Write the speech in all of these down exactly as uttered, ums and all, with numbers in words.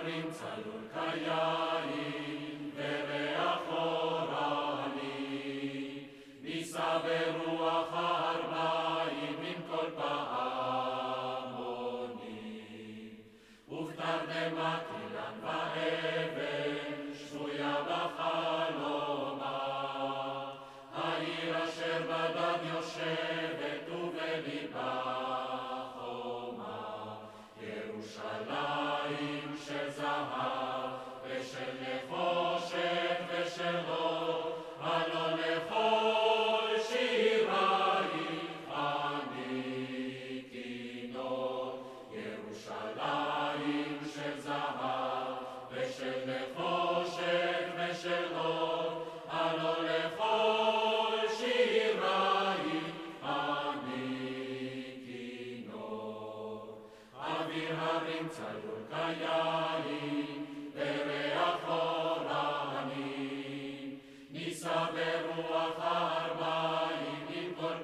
ההרים צלול כיין וריח אורני, נישא ברוח הארבעים עם כל פעמוני, ובתרדמת אילן ואבן שבויה בחלומה, העיר אשר בדד יושבת ובליבה חומה, ירושלים של זהב ושל נחושת ושל אור, הלא לכל שירייך אני כינור. ירושלים של זהב ושל נחושת ושל אור, הלא לכל שירייך אני כינור. אוויר הרים צלול כיין וריח אורני, נישא ברוח הארבעים עם כל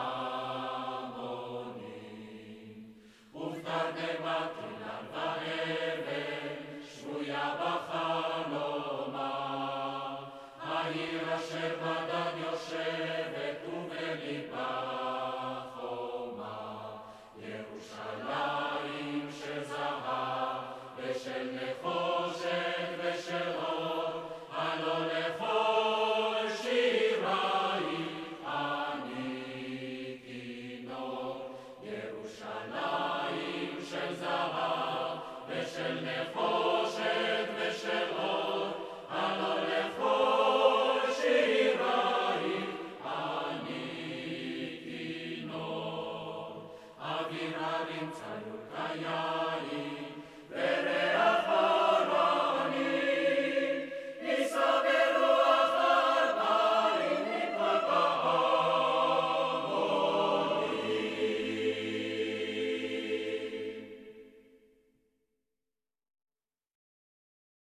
פעמוני, ובתרדמת אילן ואבן שבויה בחלומה, העיר אשר בדד יושבת ובליבה חומה, ירושלים של זהב ושל נחושת ושל אור, הלא לכל שירייך אני כינור. ירושלים של זהב ושל נחושת